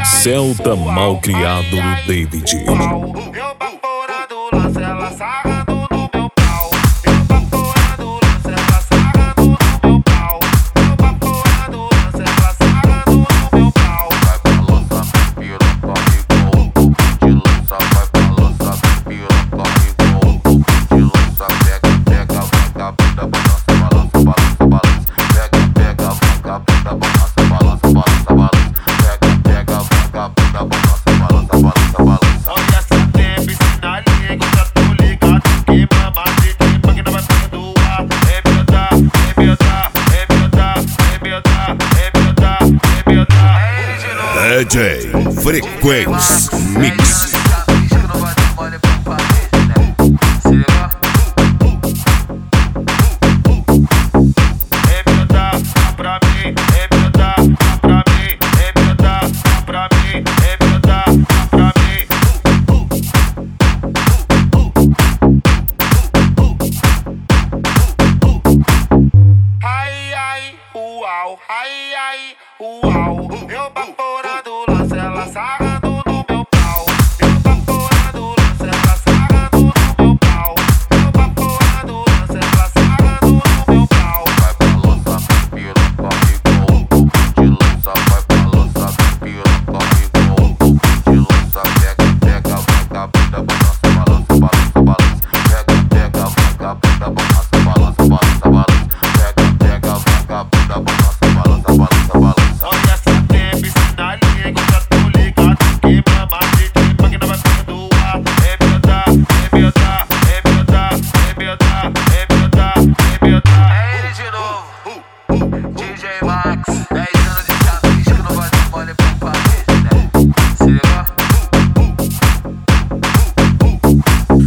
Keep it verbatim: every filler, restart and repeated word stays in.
Celta malcriado do David. Eu baforando o lance, ela sarrando no meu pau. Eu baforando o lance, ela sarrando no meu pau. Eu baforando o lance, ela sarrando no meu pau. Vai balança, piroca, igual de lança. Vai balança, piroca, igual de lança. Pega, pega, vaca, bunda, balança, balança, balança, balança. Pega, pega, vaca, bunda, balança, balança, balança, balança. Pega, pega, vaca, bunda, balança, balança, balança, balança. Olha essa tempo, ensina a língua, já tô ligado que mamacita e punk não vai perdoar. É miudá, é miudá, é miudá, é miudá, é miudá, é miudá. É de novo. D J Frequência Mix. Ai, ai, uau, ai, ai, uau. Eu bafo